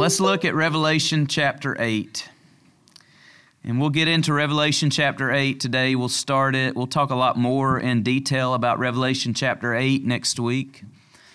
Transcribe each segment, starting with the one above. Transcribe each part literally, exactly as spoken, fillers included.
Let's look at Revelation chapter eight. And we'll get into Revelation chapter eight today. We'll start it. We'll talk a lot more in detail about Revelation chapter eight next week.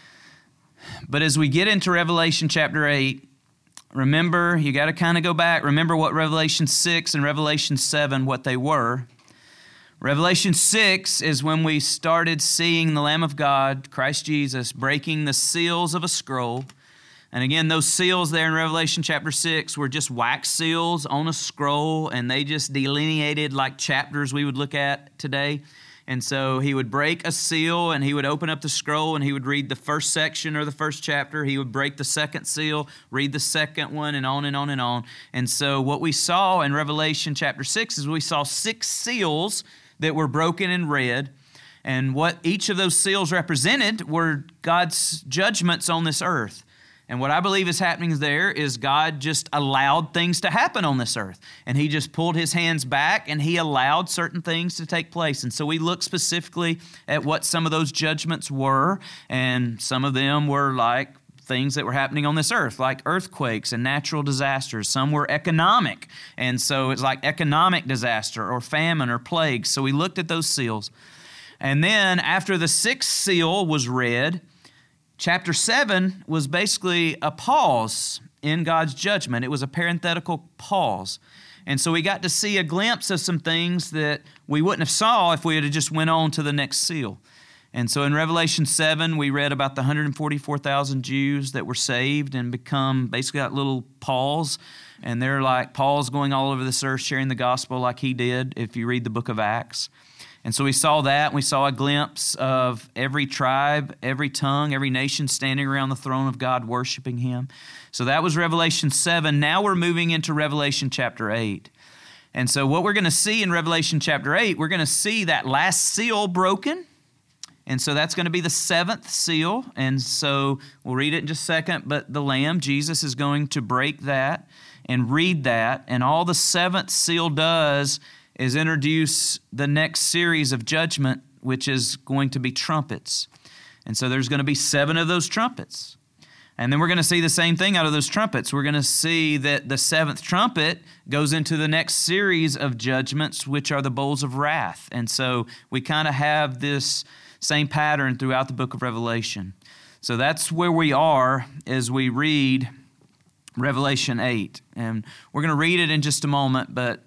But as we get into Revelation chapter eight, remember, you got to kind of go back. Remember what Revelation six and Revelation seven, what they were. Revelation six is when we started seeing the Lamb of God, Christ Jesus, breaking the seals of a scroll. And again, those seals there in Revelation chapter six were just wax seals on a scroll, and they just delineated like chapters we would look at today. And so he would break a seal, and he would open up the scroll, and he would read the first section or the first chapter. He would break the second seal, read the second one, and on and on and on. And so what we saw in Revelation chapter six is we saw six seals that were broken and read. And what each of those seals represented were God's judgments on this earth. And what I believe is happening there is God just allowed things to happen on this earth. And he just pulled his hands back and he allowed certain things to take place. And so we look specifically at what some of those judgments were. And some of them were like things that were happening on this earth, like earthquakes and natural disasters. Some were economic. And so it's like economic disaster or famine or plague. So we looked at those seals. And then after the sixth seal was read, chapter seven was basically a pause in God's judgment. It was a parenthetical pause. And so we got to see a glimpse of some things that we wouldn't have saw if we had just went on to the next seal. And so in Revelation seven, we read about the one hundred forty-four thousand Jews that were saved and become basically like little Pauls. And they're like Paul's going all over this earth sharing the gospel like he did if you read the book of Acts. And so we saw that, and we saw a glimpse of every tribe, every tongue, every nation standing around the throne of God worshiping him. So that was Revelation seven. Now we're moving into Revelation chapter eight. And so what we're going to see in Revelation chapter eight, we're going to see that last seal broken. And so that's going to be the seventh seal. And so we'll read it in just a second. But the Lamb, Jesus, is going to break that and read that. And all the seventh seal does is introduce the next series of judgment, which is going to be trumpets. And so there's going to be seven of those trumpets. And then we're going to see the same thing out of those trumpets. We're going to see that the seventh trumpet goes into the next series of judgments, which are the bowls of wrath. And so we kind of have this same pattern throughout the book of Revelation. So that's where we are as we read Revelation eight. And we're going to read it in just a moment, but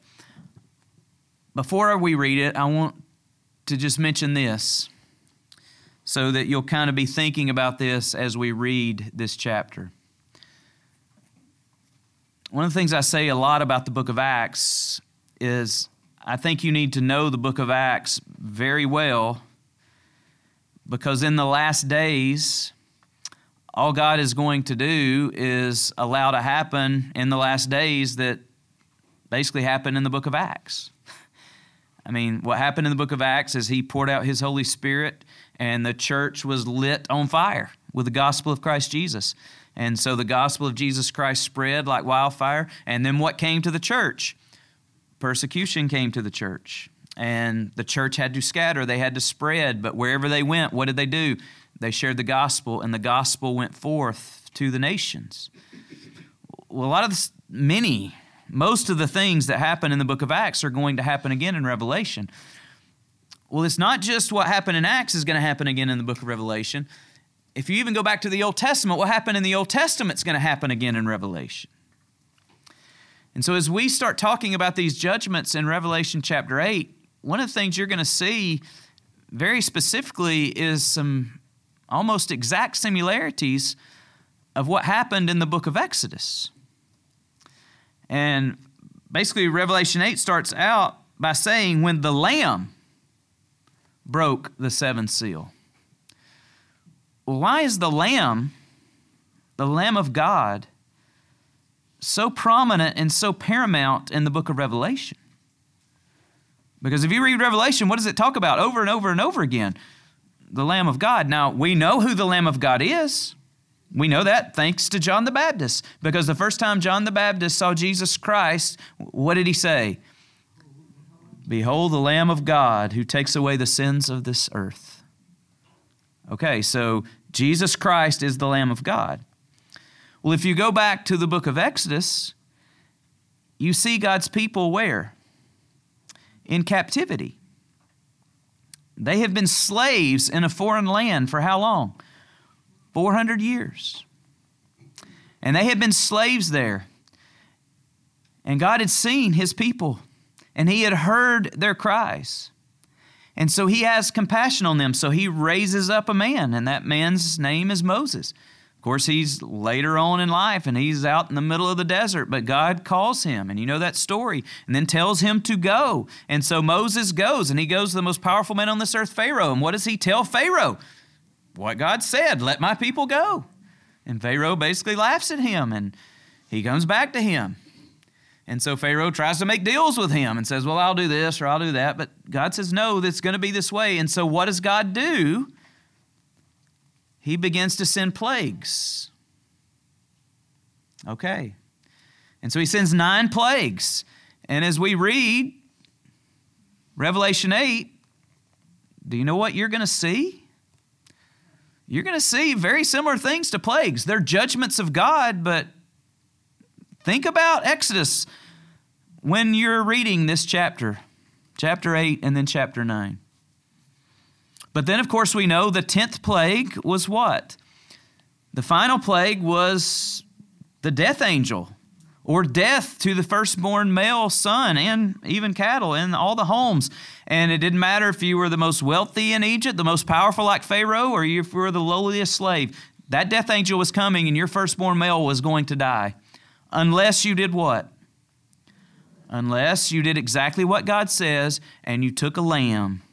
before we read it, I want to just mention this so that you'll kind of be thinking about this as we read this chapter. One of the things I say a lot about the book of Acts is I think you need to know the book of Acts very well, because in the last days, all God is going to do is allow to happen in the last days that basically happened in the book of Acts. I mean, what happened in the book of Acts is he poured out his Holy Spirit and the church was lit on fire with the gospel of Christ Jesus. And so the gospel of Jesus Christ spread like wildfire. And then what came to the church? Persecution came to the church. And the church had to scatter. They had to spread. But wherever they went, what did they do? They shared the gospel, and the gospel went forth to the nations. Well, a lot of this, many... Most of the things that happen in the book of Acts are going to happen again in Revelation. Well, it's not just what happened in Acts is going to happen again in the book of Revelation. If you even go back to the Old Testament, what happened in the Old Testament is going to happen again in Revelation. And so as we start talking about these judgments in Revelation chapter eight, one of the things you're going to see very specifically is some almost exact similarities of what happened in the book of Exodus. And basically, Revelation eight starts out by saying, when the Lamb broke the seventh seal. Well, why is the Lamb, the Lamb of God, so prominent and so paramount in the book of Revelation? Because if you read Revelation, what does it talk about over and over and over again? The Lamb of God. Now, we know who the Lamb of God is. We know that thanks to John the Baptist, because the first time John the Baptist saw Jesus Christ, what did he say? Behold the Lamb of God who takes away the sins of this earth. Okay, so Jesus Christ is the Lamb of God. Well, if you go back to the book of Exodus, you see God's people where? In captivity. They have been slaves in a foreign land for how long? four hundred years. And they had been slaves there. And God had seen his people, and he had heard their cries. And so he has compassion on them. So he raises up a man, and that man's name is Moses. Of course, he's later on in life, and he's out in the middle of the desert, but God calls him, and you know that story, and then tells him to go. And so Moses goes, and he goes to the most powerful man on this earth, Pharaoh. And what does he tell Pharaoh? What God said, let my people go. And Pharaoh basically laughs at him, and he comes back to him. And so Pharaoh tries to make deals with him and says, well, I'll do this or I'll do that. But God says, no, it's going to be this way. And so what does God do? He begins to send plagues. Okay. And so he sends nine plagues. And as we read Revelation eight, do you know what you're going to see? You're going to see very similar things to plagues. They're judgments of God, but think about Exodus when you're reading this chapter, chapter eight and then chapter nine. But then, of course, we know the tenth plague was what? The final plague was the death angel, or death to the firstborn male son and even cattle in all the homes. And it didn't matter if you were the most wealthy in Egypt, the most powerful like Pharaoh, or if you were the lowliest slave. That death angel was coming and your firstborn male was going to die. Unless you did what? Unless you did exactly what God says and you took a lamb.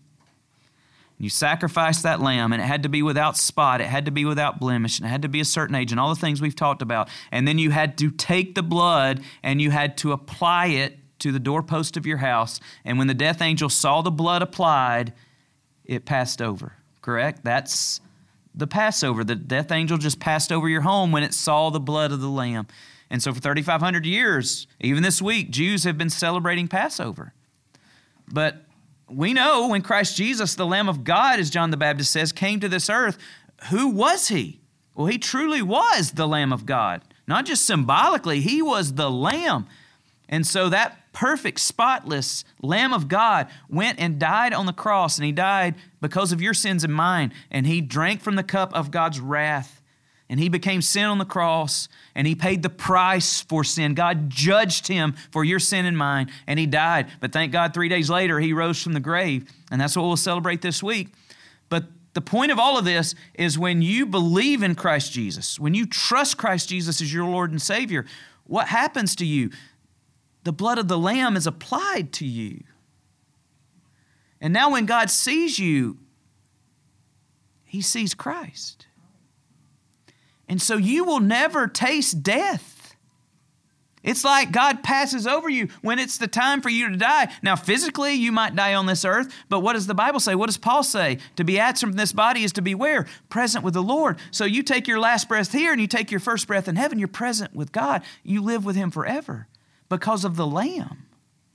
You sacrificed that lamb, and it had to be without spot. It had to be without blemish, and it had to be a certain age, and all the things we've talked about. And then you had to take the blood, and you had to apply it to the doorpost of your house. And when the death angel saw the blood applied, it passed over. Correct? That's the Passover. The death angel just passed over your home when it saw the blood of the lamb. And so for thirty-five hundred years, even this week, Jews have been celebrating Passover. But we know when Christ Jesus, the Lamb of God, as John the Baptist says, came to this earth, who was he? Well, he truly was the Lamb of God. Not just symbolically, he was the Lamb. And so that perfect, spotless Lamb of God went and died on the cross, and he died because of your sins and mine. And he drank from the cup of God's wrath. And he became sin on the cross, and he paid the price for sin. God judged him for your sin and mine, and he died. But thank God, three days later, he rose from the grave, and that's what we'll celebrate this week. But the point of all of this is when you believe in Christ Jesus, when you trust Christ Jesus as your Lord and Savior, what happens to you? The blood of the Lamb is applied to you. And now when God sees you, he sees Christ. And so you will never taste death. It's like God passes over you when it's the time for you to die. Now, physically, you might die on this earth, but what does the Bible say? What does Paul say? To be absent from this body is to be where? Present with the Lord. So you take your last breath here and you take your first breath in heaven, you're present with God. You live with him forever because of the Lamb.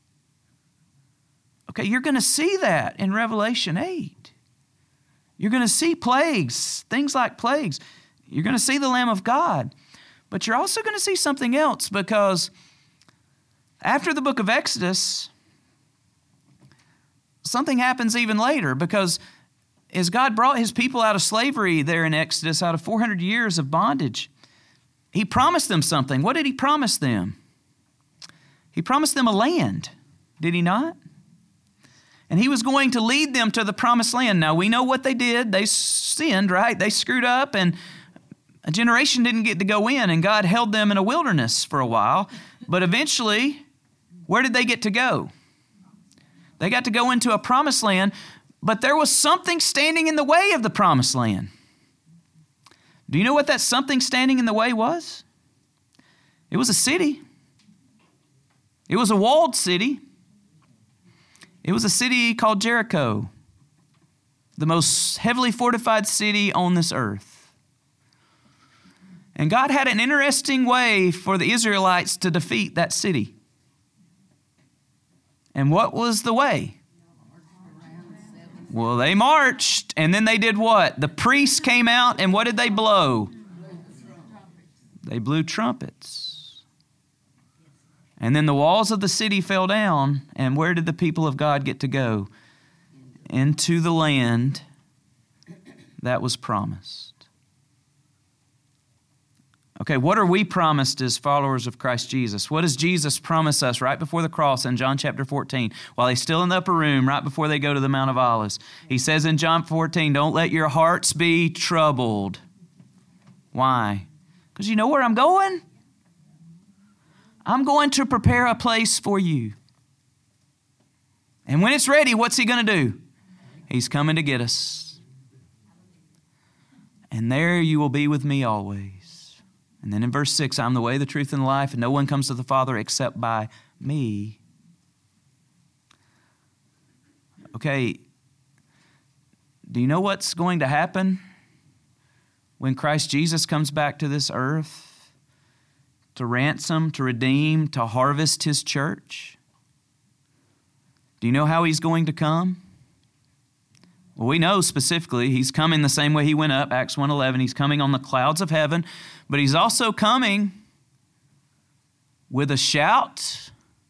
Okay, you're going to see that in Revelation eight. You're going to see plagues, things like plagues. You're going to see the Lamb of God, but you're also going to see something else, because after the book of Exodus, something happens even later, because as God brought his people out of slavery there in Exodus, out of four hundred years of bondage, he promised them something. What did he promise them? He promised them a land, did he not? And he was going to lead them to the promised land. Now, we know what they did. They sinned, right? They screwed up, and a generation didn't get to go in, and God held them in a wilderness for a while. But eventually, where did they get to go? They got to go into a promised land, but there was something standing in the way of the promised land. Do you know what that something standing in the way was? It was a city. It was a walled city. It was a city called Jericho, the most heavily fortified city on this earth. And God had an interesting way for the Israelites to defeat that city. And what was the way? Well, they marched, and then they did what? The priests came out, and what did they blow? They blew trumpets. And then the walls of the city fell down, and where did the people of God get to go? Into the land that was promised. Okay, what are we promised as followers of Christ Jesus? What does Jesus promise us right before the cross in John chapter fourteen? While he's still in the upper room, right before they go to the Mount of Olives. He says in John fourteen, don't let your hearts be troubled. Why? Because you know where I'm going? I'm going to prepare a place for you. And when it's ready, what's he going to do? He's coming to get us. And there you will be with me always. And then in verse six, I'm the way, the truth, and the life, and no one comes to the Father except by me. Okay, do you know what's going to happen when Christ Jesus comes back to this earth to ransom, to redeem, to harvest his church? Do you know how he's going to come? Well, we know specifically he's coming the same way he went up, Acts one eleven. He's coming on the clouds of heaven, but he's also coming with a shout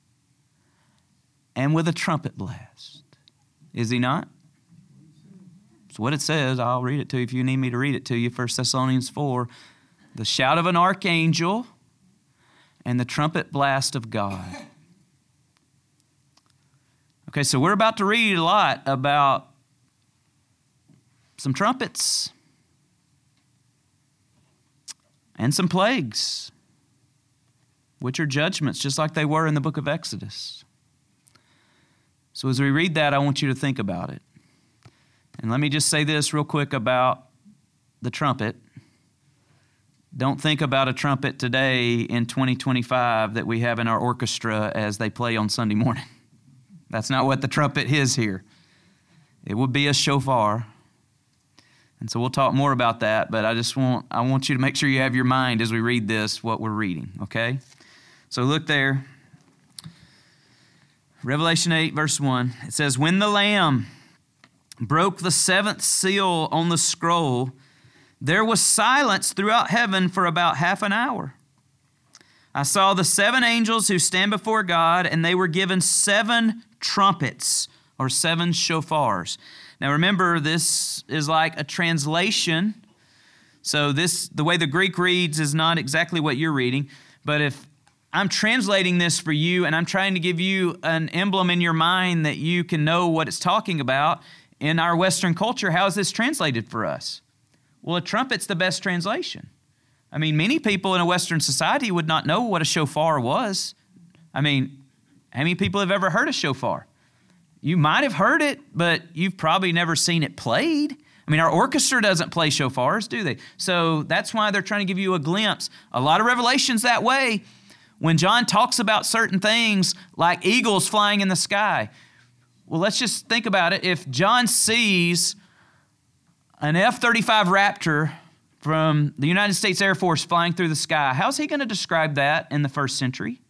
and with a trumpet blast. Is he not? It's what it says. I'll read it to you if you need me to read it to you. First Thessalonians four, the shout of an archangel and the trumpet blast of God. Okay, so we're about to read a lot about some trumpets and some plagues, which are judgments, just like they were in the book of Exodus. So as we read that, I want you to think about it. And let me just say this real quick about the trumpet. Don't think about a trumpet today in twenty twenty-five that we have in our orchestra as they play on Sunday morning. That's not what the trumpet is here. It would be a shofar. And so we'll talk more about that, but I just want I want you to make sure you have your mind as we read this, what we're reading, okay? So look there. Revelation eight, verse one. It says, when the Lamb broke the seventh seal on the scroll, there was silence throughout heaven for about half an hour. I saw the seven angels who stand before God, and they were given seven trumpets, or seven shofars. Now remember, this is like a translation. So this, the way the Greek reads is not exactly what you're reading. But if I'm translating this for you and I'm trying to give you an emblem in your mind that you can know what it's talking about, in our Western culture, how is this translated for us? Well, a trumpet's the best translation. I mean, many people in a Western society would not know what a shofar was. I mean, how many people have ever heard a shofar? You might have heard it, but you've probably never seen it played. I mean, our orchestra doesn't play shofars, do they? So that's why they're trying to give you a glimpse. A lot of Revelation's that way. When John talks about certain things like eagles flying in the sky, well, let's just think about it. If John sees an F thirty-five Raptor from the United States Air Force flying through the sky, how's he going to describe that in the first century?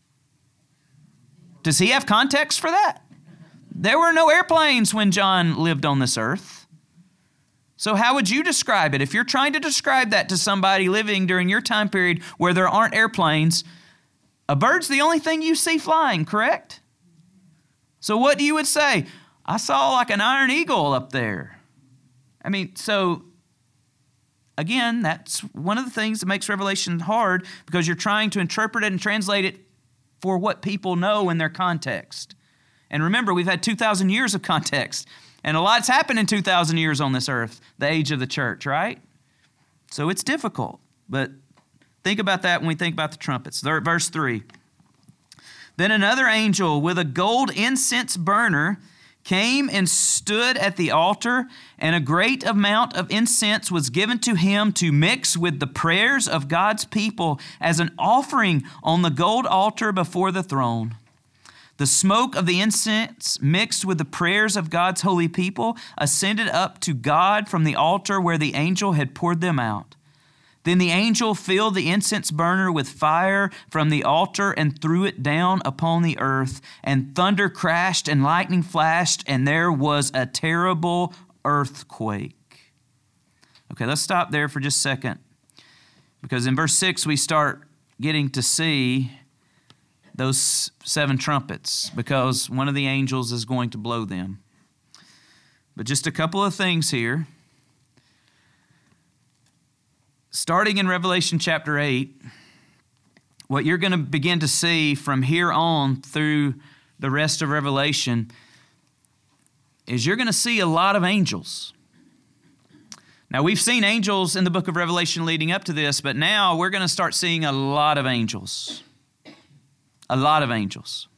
Does he have context for that? There were no airplanes when John lived on this earth. So how would you describe it? If you're trying to describe that to somebody living during your time period where there aren't airplanes, a bird's the only thing you see flying, correct? So what do you would say? I saw like an iron eagle up there. I mean, so again, that's one of the things that makes Revelation hard, because you're trying to interpret it and translate it for what people know in their context. And remember, we've had two thousand years of context, and a lot's happened in two thousand years on this earth, the age of the church, right? So it's difficult, but think about that when we think about the trumpets. Verse three. Then another angel with a gold incense burner came and stood at the altar, and a great amount of incense was given to him to mix with the prayers of God's people as an offering on the gold altar before the throne. The smoke of the incense mixed with the prayers of God's holy people ascended up to God from the altar where the angel had poured them out. Then the angel filled the incense burner with fire from the altar and threw it down upon the earth. And thunder crashed and lightning flashed, and there was a terrible earthquake. Okay, let's stop there for just a second, Because in verse six, we start getting to see those seven trumpets, because one of the angels is going to blow them. But just a couple of things here. Starting in Revelation chapter eight, what you're going to begin to see from here on through the rest of Revelation is you're going to see a lot of angels. Now, we've seen angels in the book of Revelation leading up to this, but now we're going to start seeing a lot of angels. A lot of angels.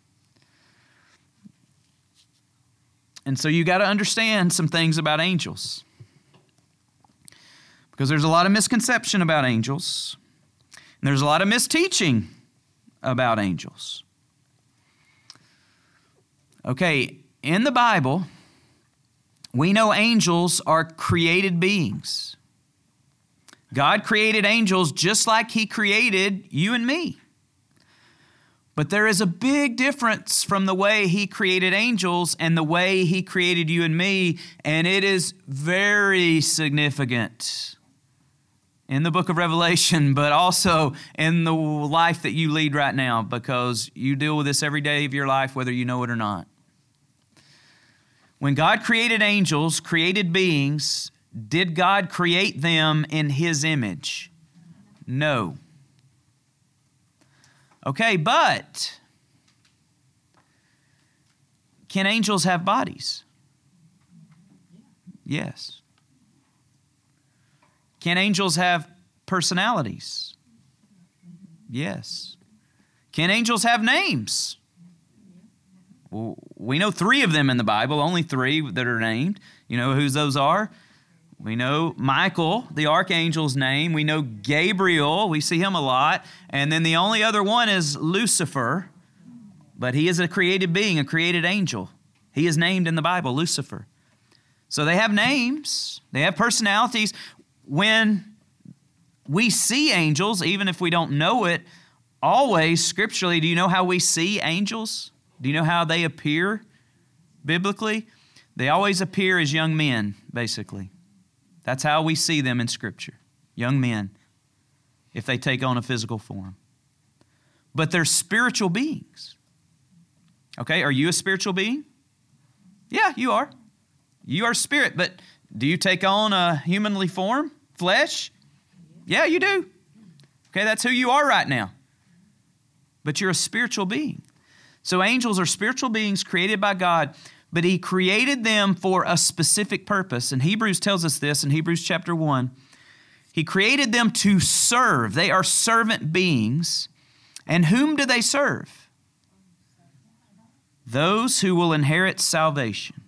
And so you got to understand some things about angels. Because there's a lot of misconception about angels. And there's a lot of misteaching about angels. Okay, in the Bible, we know angels are created beings. God created angels just like He created you and me. But there is a big difference from the way He created angels and the way He created you and me, and it is very significant in the book of Revelation, but also in the life that you lead right now, because you deal with this every day of your life, whether you know it or not. When God created angels, created beings, did God create them in His image? No. Okay, but can angels have bodies? Yes. Can angels have personalities? Yes. Can angels have names? Well, we know three of them in the Bible, only three that are named. You know who those are? We know Michael, the archangel's name. We know Gabriel. We see him a lot. And then the only other one is Lucifer. But he is a created being, a created angel. He is named in the Bible, Lucifer. So they have names. They have personalities. When we see angels, even if we don't know it, always scripturally, do you know how we see angels? Do you know how they appear biblically? They always appear as young men, basically. That's how we see them in Scripture. Young men, if they take on a physical form. But they're spiritual beings. Okay, are you a spiritual being? Yeah, you are. You are spirit, but do you take on a humanly form? Flesh? Yeah, you do. Okay, that's who you are right now. But you're a spiritual being. So angels are spiritual beings created by God, but He created them for a specific purpose. And Hebrews tells us this in Hebrews chapter one. He created them to serve. They are servant beings. And whom do they serve? Those who will inherit salvation.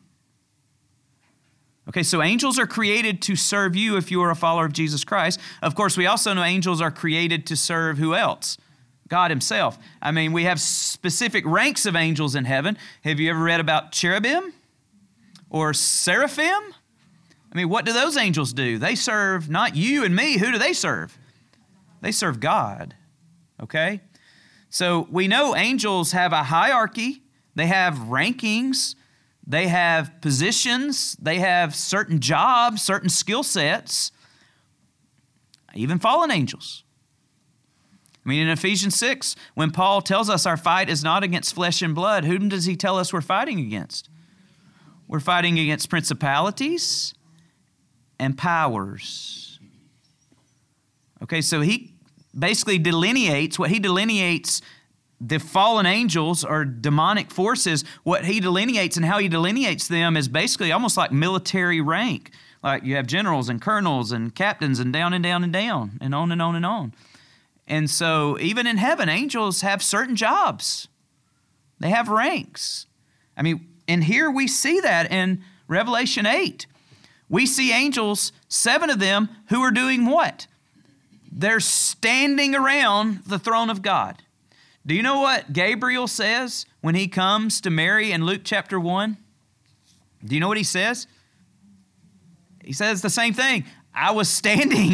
Okay, so angels are created to serve you if you are a follower of Jesus Christ. Of course, we also know angels are created to serve who else? God Himself. I mean, we have specific ranks of angels in heaven. Have you ever read about cherubim or seraphim? I mean, what do those angels do? They serve not you and me. Who do they serve? They serve God. Okay? So we know angels have a hierarchy. They have rankings. They have positions. They have certain jobs, certain skill sets. Even fallen angels. I mean, in Ephesians six, when Paul tells us our fight is not against flesh and blood, whom does he tell us we're fighting against? We're fighting against principalities and powers. Okay, so he basically delineates, what he delineates the fallen angels or demonic forces, what he delineates and how he delineates them is basically almost like military rank. Like you have generals and colonels and captains and down and down and down and on and on and on. And so even in heaven, angels have certain jobs. They have ranks. I mean, and here we see that in Revelation eight. We see angels, seven of them, who are doing what? They're standing around the throne of God. Do you know what Gabriel says when he comes to Mary in Luke chapter one? Do you know what he says? He says the same thing. I was standing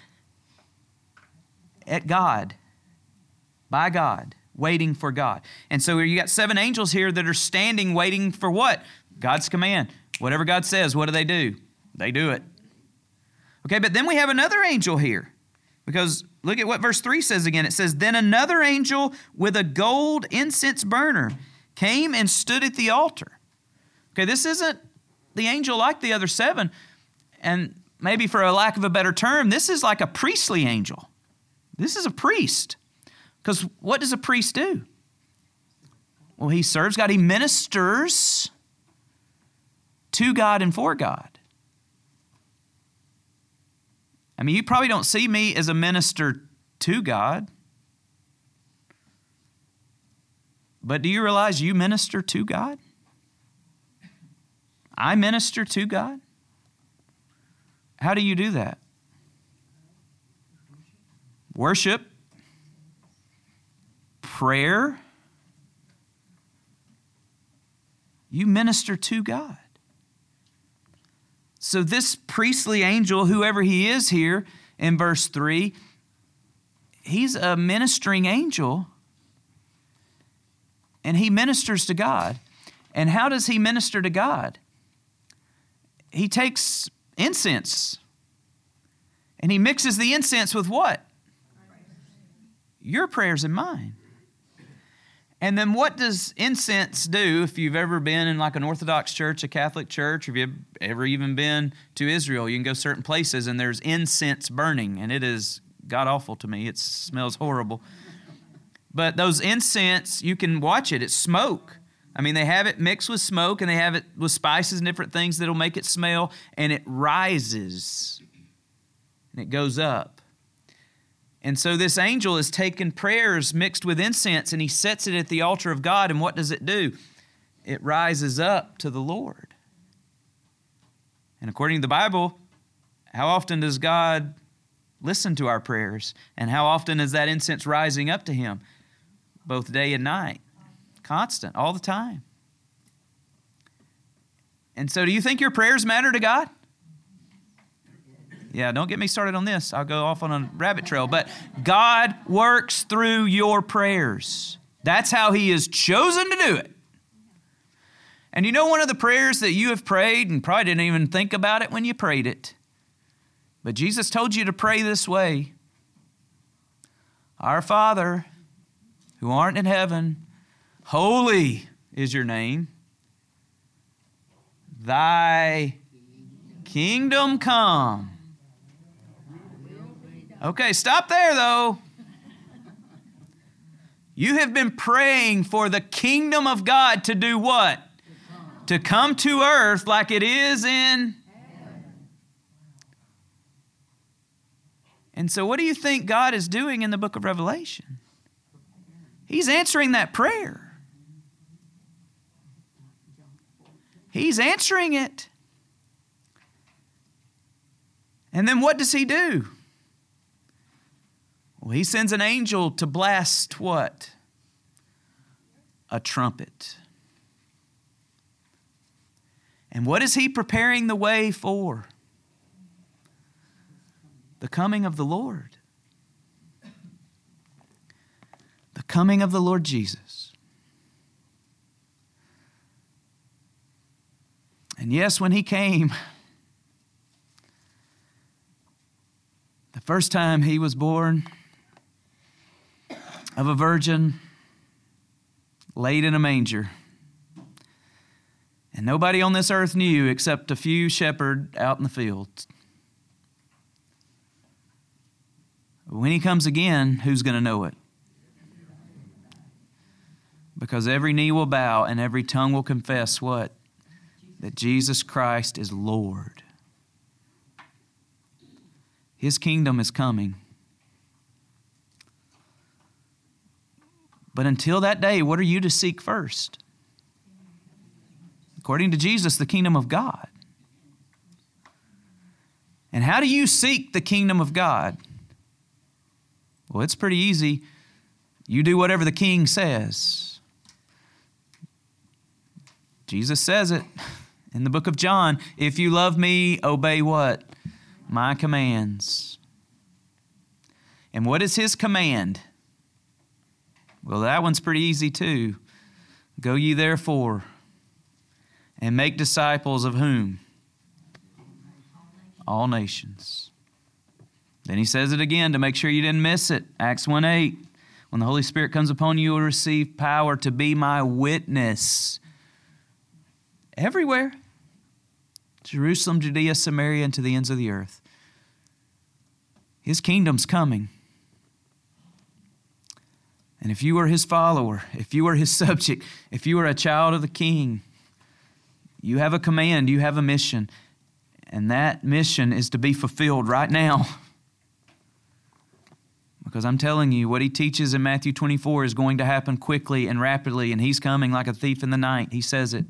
at God, by God, waiting for God. And so you got seven angels here that are standing waiting for what? God's command. Whatever God says, what do they do? They do it. Okay, but then we have another angel here. Because look at what verse three says again. It says, then another angel with a gold incense burner came and stood at the altar. Okay, this isn't the angel like the other seven. And maybe for a lack of a better term, this is like a priestly angel. This is a priest. Because what does a priest do? Well, he serves God. He ministers to God and for God. I mean, you probably don't see me as a minister to God. But do you realize you minister to God? I minister to God. How do you do that? Worship, prayer. You minister to God. So this priestly angel, whoever he is here in verse three, he's a ministering angel, and he ministers to God. And how does he minister to God? He takes incense, and he mixes the incense with what? Your prayers and mine. And then what does incense do? If you've ever been in like an Orthodox church, a Catholic church, or if you've ever even been to Israel, you can go certain places and there's incense burning, and it is god-awful to me. It smells horrible. But those incense, you can watch it. It's smoke. I mean, they have it mixed with smoke, and they have it with spices and different things that'll make it smell, and it rises, and it goes up. And so this angel is taking prayers mixed with incense, and he sets it at the altar of God, and what does it do? It rises up to the Lord. And according to the Bible, how often does God listen to our prayers? And how often is that incense rising up to him? Both day and night. Constant, all the time. And so do you think your prayers matter to God? Yeah, don't get me started on this. I'll go off on a rabbit trail. But God works through your prayers. That's how he has chosen to do it. And you know one of the prayers that you have prayed, and probably didn't even think about it when you prayed it, but Jesus told you to pray this way. Our Father, who art in heaven, holy is your name. Thy kingdom come. Okay, stop there though. You have been praying for the kingdom of God to do what? To come to earth like it is in heaven. And so what do you think God is doing in the book of Revelation? He's answering that prayer. He's answering it. And then what does he do? Well, he sends an angel to blast what? A trumpet. And what is he preparing the way for? The coming of the Lord. The coming of the Lord Jesus. And yes, when he came, the first time he was born of a virgin, laid in a manger. And nobody on this earth knew except a few shepherds out in the fields. When he comes again, who's going to know it? Because every knee will bow and every tongue will confess what? That Jesus Christ is Lord. His kingdom is coming. But until that day, what are you to seek first? According to Jesus, the kingdom of God. And how do you seek the kingdom of God? Well, it's pretty easy. You do whatever the king says. Jesus says it in the book of John. If you love me, obey what? My commands. And what is his command? Well, that one's pretty easy too. Go ye therefore and make disciples of whom? All nations. Then he says it again to make sure you didn't miss it. Acts one eight. When the Holy Spirit comes upon you, you will receive power to be my witness everywhere. Jerusalem, Judea, Samaria, and to the ends of the earth. His kingdom's coming. And if you are his follower, if you are his subject, if you are a child of the King, you have a command, you have a mission. And that mission is to be fulfilled right now. Because I'm telling you, what he teaches in Matthew twenty-four is going to happen quickly and rapidly, and he's coming like a thief in the night. He says it.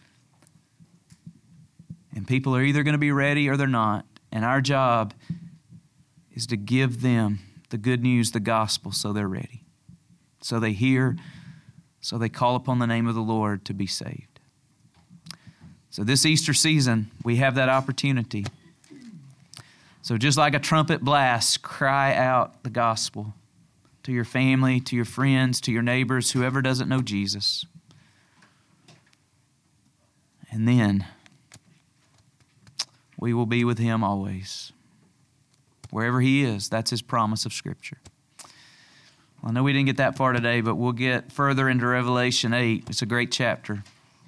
And people are either going to be ready or they're not. And our job is to give them the good news, the gospel, so they're ready. So they hear, so they call upon the name of the Lord to be saved. So this Easter season, we have that opportunity. So just like a trumpet blast, cry out the gospel to your family, to your friends, to your neighbors, whoever doesn't know Jesus. And then we will be with him always. Wherever he is, that's his promise of Scripture. Well, I know we didn't get that far today, but we'll get further into Revelation eight. It's a great chapter.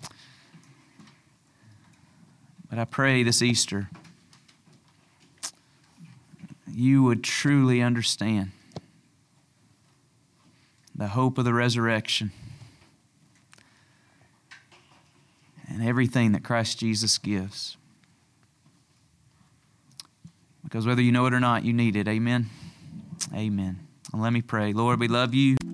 But I pray this Easter you would truly understand the hope of the resurrection and everything that Christ Jesus gives. Because whether you know it or not, you need it. Amen. Amen. And let me pray. Lord, we love you.